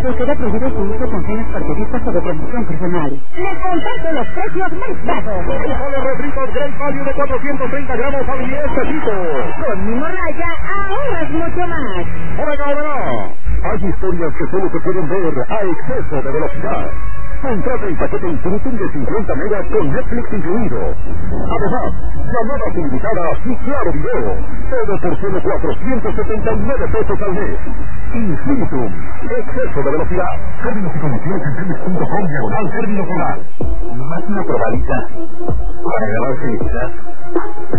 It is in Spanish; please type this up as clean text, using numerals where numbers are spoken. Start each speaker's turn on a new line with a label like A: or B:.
A: Queda prohibido su uso con fines partidistas o de promoción personal. Les comparto los precios más bajos.
B: Los refritos Great Value de 430 gramos a 10 pesitos.
A: Con mi morralla ahorras mucho más.
B: ¡Oiga! Hay historias que solo se pueden ver a exceso de velocidad. Contrata el paquete Infinitum de 50 megas con Netflix incluido. Además, llamadas ilimitadas y claro video. Todo por solo 479 pesos al mes. Infinitum. Exceso de velocidad. Términos y condiciones en tenis.com/término solar. Más una probadita para ganar felicidad.